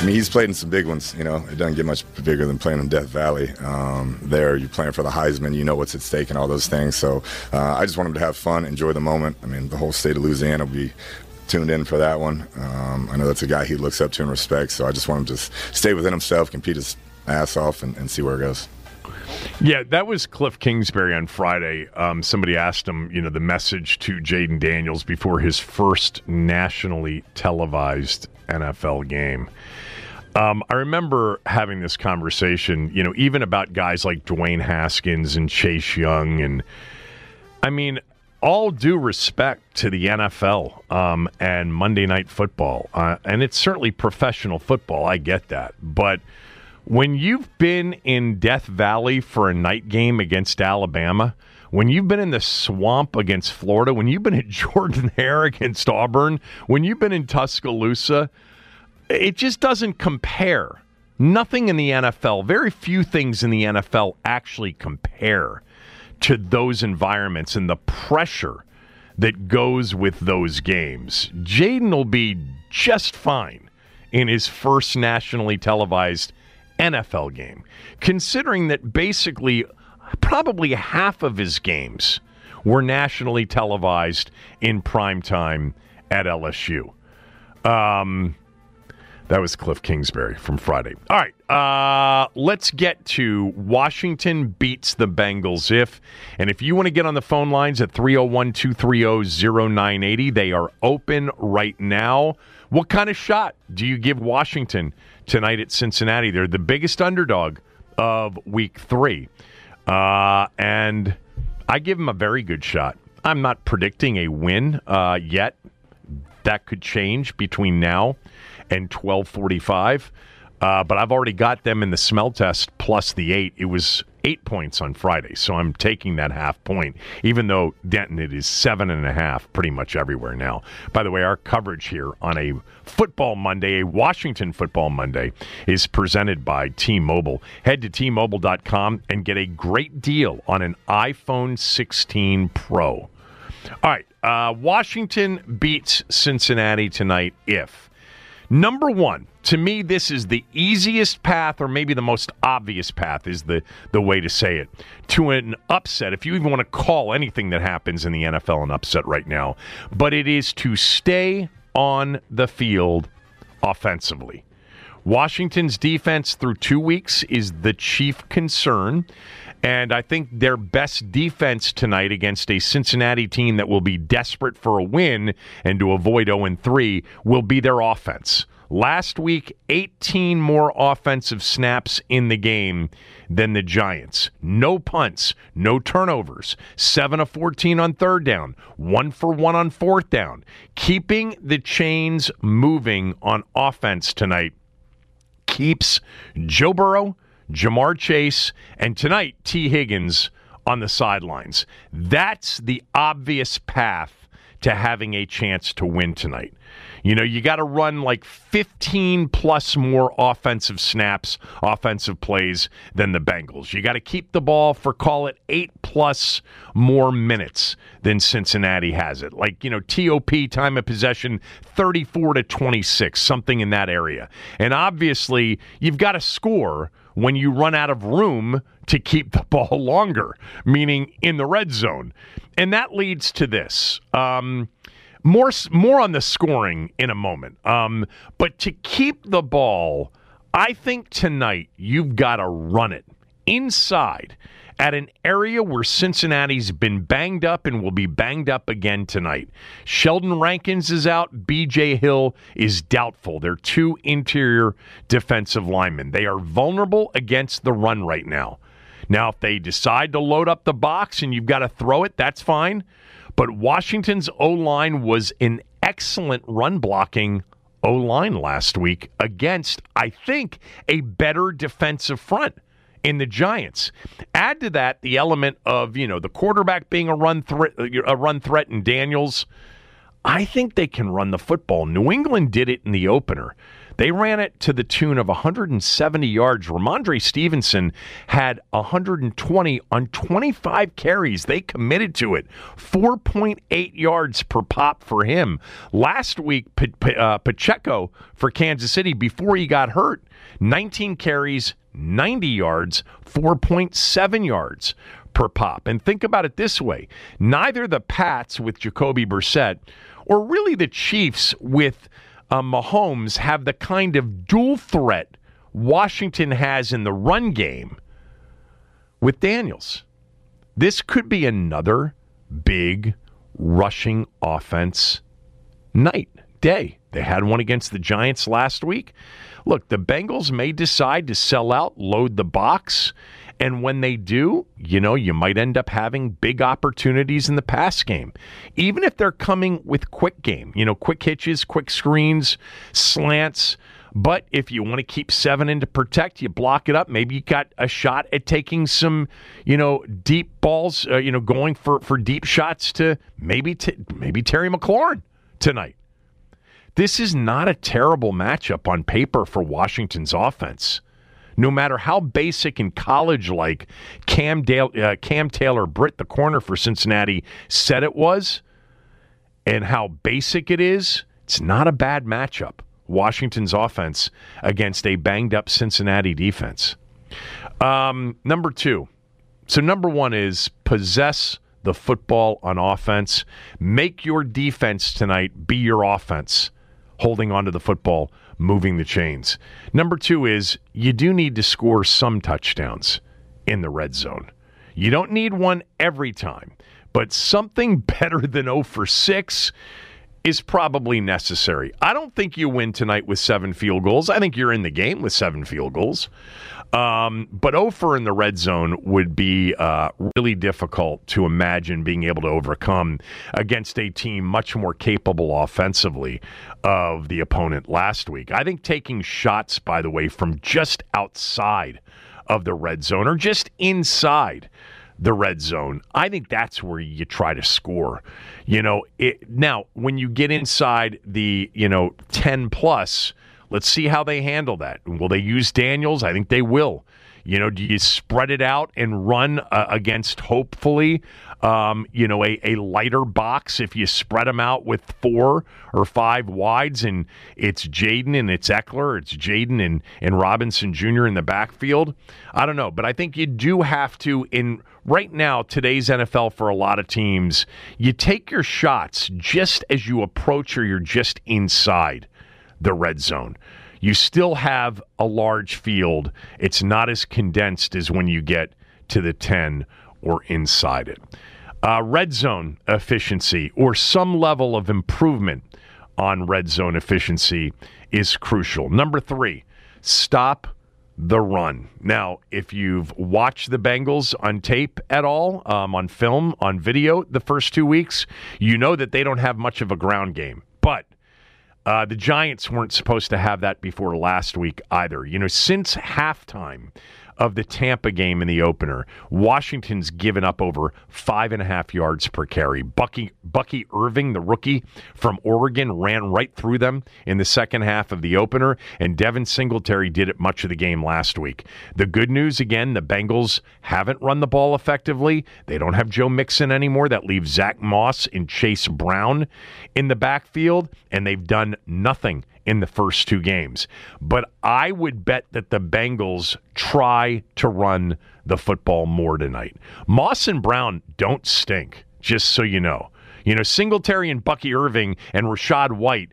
I mean, he's played in some big ones. You know, it doesn't get much bigger than playing in Death Valley. There, you're playing for the Heisman. You know what's at stake and all those things. So I just want him to have fun, enjoy the moment. I mean, the whole state of Louisiana will be tuned in for that one. I know that's a guy he looks up to and respects. So I just want him to stay within himself, compete his ass off, and see where it goes. Yeah, that was Cliff Kingsbury on Friday. Somebody asked him, the message to Jayden Daniels before his first nationally televised NFL game. I remember having this conversation, even about guys like Dwayne Haskins and Chase Young. And I mean, all due respect to the NFL and Monday Night Football. And it's certainly professional football. I get that. But when you've been in Death Valley for a night game against Alabama, when you've been in the swamp against Florida, when you've been at Jordan-Hare against Auburn, when you've been in Tuscaloosa, it just doesn't compare. Nothing in the NFL, very few things in the NFL actually compare to those environments and the pressure that goes with those games. Jayden will be just fine in his first nationally televised NFL game, considering that basically probably half of his games were nationally televised in prime time at LSU. That was Cliff Kingsbury from Friday. All right, let's get to Washington beats the Bengals and if you want to get on the phone lines at 301-230-0980, they are open right now. What kind of shot do you give Washington tonight at Cincinnati? They're the biggest underdog of Week 3. And I give them a very good shot. I'm not predicting a win yet. That could change between now and 12:45. But I've already got them in the smell test plus the 8. It was 8 points on Friday, so I'm taking that half point, even though Denton, it is 7.5 pretty much everywhere now. By the way, our coverage here on a football Monday, a Washington football Monday, is presented by T-Mobile. Head to T-Mobile.com and get a great deal on an iPhone 16 Pro. All right, Washington beats Cincinnati tonight if. Number one, to me, this is the easiest path, or maybe the most obvious path is the way to say it, to an upset, if you even want to call anything that happens in the NFL an upset right now. But it is to stay on the field offensively. Washington's defense through 2 weeks is the chief concern. And I think their best defense tonight against a Cincinnati team that will be desperate for a win and to avoid 0-3 will be their offense. Last week, 18 more offensive snaps in the game than the Giants. No punts, no turnovers, 7 of 14 on third down, 1 for 1 on fourth down. Keeping the chains moving on offense tonight keeps Joe Burrow, Jamar Chase, and tonight, T. Higgins on the sidelines. That's the obvious path to having a chance to win tonight. You got to run like 15 plus more offensive snaps, offensive plays than the Bengals. You got to keep the ball for, call it, 8 plus more minutes than Cincinnati has it. Like, TOP, time of possession, 34-26, something in that area. And obviously, you've got to score when you run out of room to keep the ball longer, meaning in the red zone. And that leads to this. More on the scoring in a moment. But to keep the ball, I think tonight you've got to run it inside at an area where Cincinnati's been banged up and will be banged up again tonight. Sheldon Rankins is out. B.J. Hill is doubtful. They're two interior defensive linemen. They are vulnerable against the run right now. Now, if they decide to load up the box and you've got to throw it, that's fine. But Washington's O-line was an excellent run-blocking O-line last week against, I think, a better defensive front in the Giants. Add to that the element of, the quarterback being a run threat in Daniels. I think they can run the football. New England did it in the opener. They ran it to the tune of 170 yards. Ramondre Stevenson had 120 on 25 carries. They committed to it. 4.8 yards per pop for him. Last week, Pacheco for Kansas City, before he got hurt, 19 carries, 90 yards, 4.7 yards per pop. And think about it this way. Neither the Pats with Jacoby Brissett or really the Chiefs with Mahomes have the kind of dual threat Washington has in the run game with Daniels. This could be another big rushing offense day. They had one against the Giants last week. Look, the Bengals may decide to sell out, load the box, and when they do, you might end up having big opportunities in the pass game. Even if they're coming with quick game, quick hitches, quick screens, slants. But if you want to keep 7 in to protect, you block it up. Maybe you got a shot at taking some, deep balls, going for deep shots to maybe Terry McLaurin tonight. This is not a terrible matchup on paper for Washington's offense. No matter how basic and college-like Cam Taylor-Britt, the corner for Cincinnati, said it was, and how basic it is, it's not a bad matchup. Washington's offense against a banged-up Cincinnati defense. Number 2. So number 1 is possess the football on offense. Make your defense tonight be your offense, holding onto the football, moving the chains. Number 2 is you do need to score some touchdowns in the red zone. You don't need one every time, but something better than 0 for 6 is probably necessary. I don't think you win tonight with 7 field goals. I think you're in the game with 7 field goals. But 0 for in the red zone would be really difficult to imagine being able to overcome against a team much more capable offensively of the opponent last week. I think taking shots, by the way, from just outside of the red zone or just inside the red zone, I think that's where you try to score. Now, when you get inside the, 10 plus, let's see how they handle that. Will they use Daniels? I think they will. Do you spread it out and run against, hopefully, a lighter box if you spread them out with 4 or 5 wides and it's Jaden and it's Eckler, it's Jaden and Robinson Jr. in the backfield? I don't know, but I think you do have to, in right now, today's NFL for a lot of teams, you take your shots just as you approach or you're just inside the red zone. You still have a large field. It's not as condensed as when you get to the 10 or inside it. Red zone efficiency or some level of improvement on red zone efficiency is crucial. Number 3, stop the run. Now, if you've watched the Bengals on tape at all, on film, on video the first 2 weeks, you know that they don't have much of a ground game. But the Giants weren't supposed to have that before last week either. Since halftime of the Tampa game in the opener, Washington's given up over 5.5 yards per carry. Bucky Irving, the rookie from Oregon, ran right through them in the second half of the opener, and Devin Singletary did it much of the game last week. The good news, again, the Bengals haven't run the ball effectively. They don't have Joe Mixon anymore. That leaves Zach Moss and Chase Brown in the backfield, and they've done nothing in the first 2 games. But I would bet that the Bengals try to run the football more tonight. Moss and Brown don't stink, just so you know. Singletary and Bucky Irving and Rachaad White,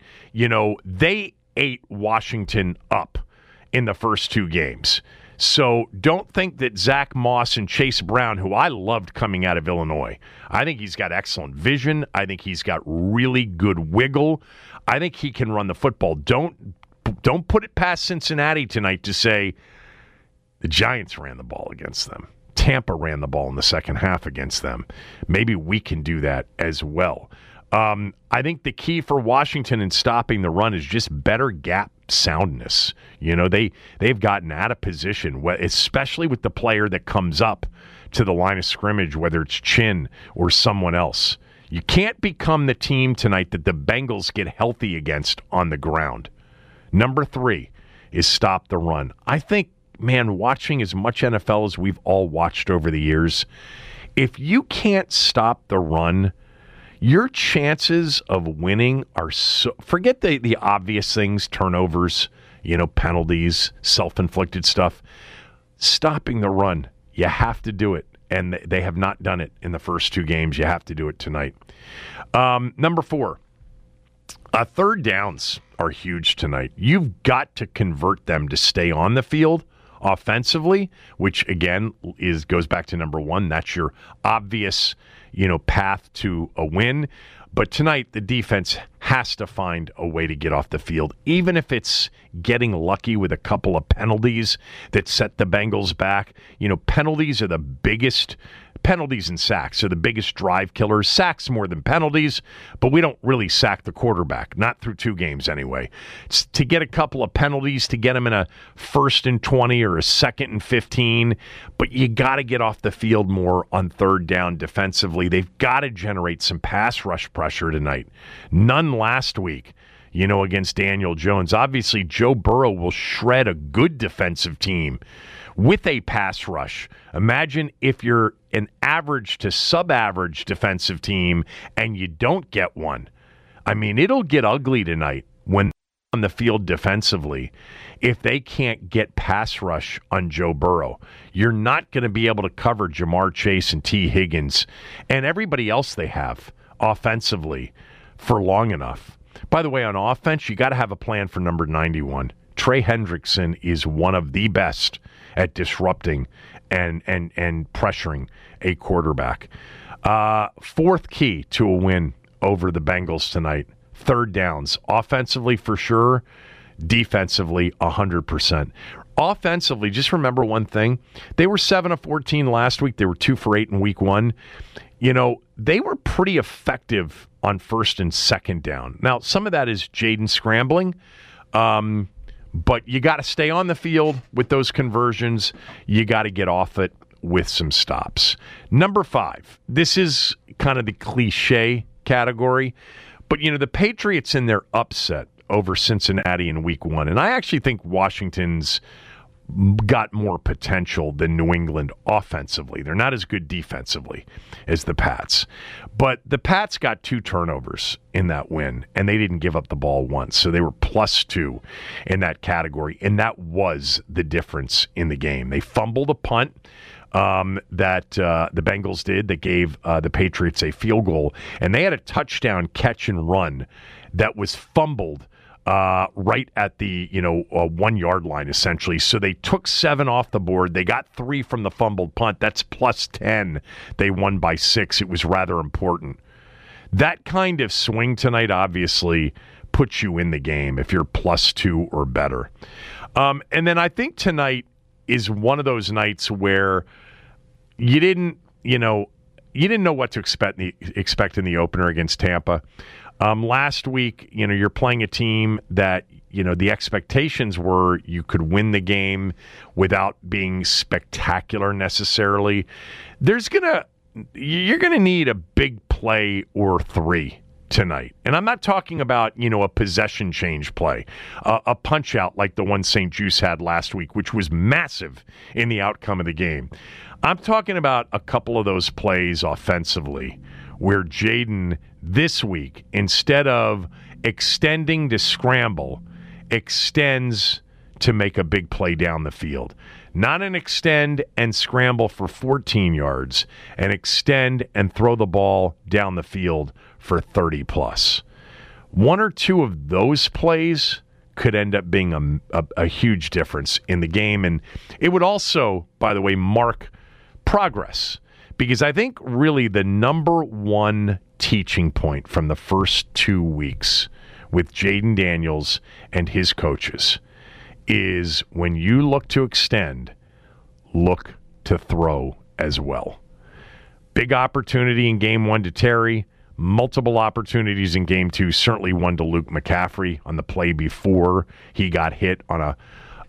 they ate Washington up in the first 2 games. So don't think that Zach Moss and Chase Brown, who I loved coming out of Illinois, I think he's got excellent vision. I think he's got really good wiggle. I think he can run the football. Don't put it past Cincinnati tonight to say the Giants ran the ball against them. Tampa ran the ball in the second half against them. Maybe we can do that as well. I think the key for Washington in stopping the run is just better gap soundness. They've gotten out of position, especially with the player that comes up to the line of scrimmage, whether it's Chin or someone else. You can't become the team tonight that the Bengals get healthy against on the ground. Number 3 is stop the run. I think, man, watching as much NFL as we've all watched over the years, if you can't stop the run, your chances of winning are so... Forget the obvious things, turnovers, penalties, self-inflicted stuff. Stopping the run, you have to do it. And they have not done it in the first 2 games. You have to do it tonight. Number 4, third downs are huge tonight. You've got to convert them to stay on the field offensively, which again goes back to number 1. That's your obvious, path to a win. But tonight, the defense has to find a way to get off the field, even if it's getting lucky with a couple of penalties that set the Bengals back. Penalties are the biggest. Penalties and sacks are the biggest drive killers. Sacks more than penalties, but we don't really sack the quarterback, not through 2 games anyway. It's to get a couple of penalties, to get them in a 1st and 20 or a 2nd and 15, but you got to get off the field more on third down defensively. They've got to generate some pass rush pressure tonight. None last week, against Daniel Jones. Obviously, Joe Burrow will shred a good defensive team with a pass rush. Imagine if you're an average to sub-average defensive team and you don't get one. I mean, it'll get ugly tonight when on the field defensively if they can't get pass rush on Joe Burrow. You're not going to be able to cover Jamar Chase and T. Higgins and everybody else they have offensively for long enough. By the way, on offense, you got to have a plan for number 91. Trey Hendrickson is one of the best at disrupting and pressuring a quarterback. 4th key to a win over the Bengals tonight, third downs. Offensively, for sure. Defensively, 100%. Offensively, just remember one thing. They were 7 of 14 last week. They were 2 for 8 in week 1. They were pretty effective on 1st and 2nd down. Now, some of that is Jaden scrambling. But you got to stay on the field with those conversions. You got to get off it with some stops. Number 5, this is kind of the cliche category, but the Patriots in their upset over Cincinnati in week 1, and I actually think Washington's got more potential than New England offensively. They're not as good defensively as the Pats. But the Pats got 2 turnovers in that win, and they didn't give up the ball once. So they were +2 in that category, and that was the difference in the game. They fumbled a punt that the Bengals did that gave the Patriots a field goal, and they had a touchdown catch and run that was fumbled right at the 1 yard line, essentially. So they took 7 off the board. They got 3 from the fumbled punt. That's +10. They won by 6. It was rather important. That kind of swing tonight obviously puts you in the game if you're +2 or better. And then I think tonight is one of those nights where you didn't know what to expect in the opener against Tampa. Last week, you're playing a team that, the expectations were you could win the game without being spectacular necessarily. You're going to need a big play or 3 tonight. And I'm not talking about, a possession change play, a punch out like the one St. Juice had last week, which was massive in the outcome of the game. I'm talking about a couple of those plays offensively where Jaden this week, instead of extending to scramble, extends to make a big play down the field. Not an extend and scramble for 14 yards, an extend and throw the ball down the field for 30+. 1 or 2 of those plays could end up being a huge difference in the game. And it would also, by the way, mark progress. Because I think really the number 1 teaching point from the first 2 weeks with Jaden Daniels and his coaches is when you look to extend, look to throw as well. Big opportunity in game 1 to Terry, multiple opportunities in game 2, certainly one to Luke McCaffrey on the play before he got hit on a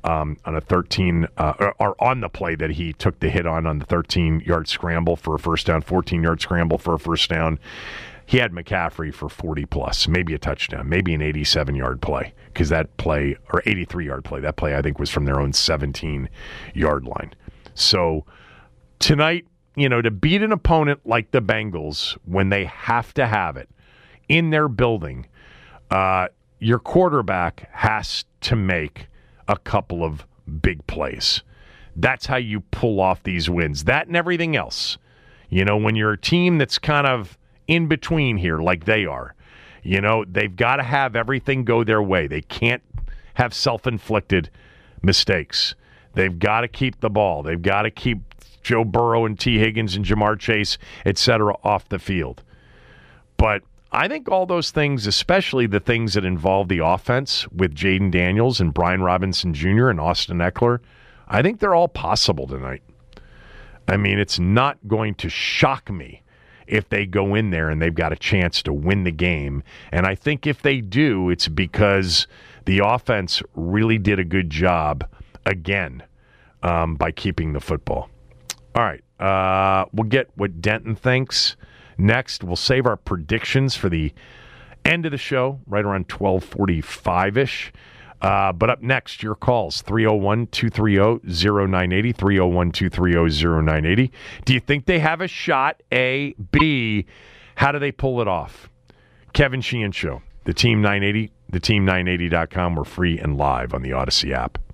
13 or on the play that he took the hit on the 13-yard scramble for a first down, 14-yard scramble for a first down. he had McCaffrey for 40-plus, maybe a touchdown, maybe an 87-yard play, because that play, or 83-yard play, that play I think was from their own 17-yard line. So tonight, to beat an opponent like the Bengals when they have to have it in their building, your quarterback has to make a couple of big plays. That's how you pull off these wins. That and everything else. When you're a team that's kind of in between here like they are, they've got to have everything go their way. They can't have self-inflicted mistakes. They've got to keep the ball. They've got to keep Joe Burrow and T. Higgins and Jamar Chase, etc., off the field. But I think all those things, especially the things that involve the offense with Jaden Daniels and Brian Robinson Jr. and Austin Eckler, I think they're all possible tonight. I mean, it's not going to shock me if they go in there and they've got a chance to win the game. And I think if they do, it's because the offense really did a good job again by keeping the football. All right, we'll get what Denton thinks next. We'll save our predictions for the end of the show, right around 12:45-ish. But up next, your calls, 301-230-0980, 301-230-0980. Do you think they have a shot? A. B. How do they pull it off? Kevin Sheehan Show, the Team 980, theteam980.com. We're free and live on the Odyssey app.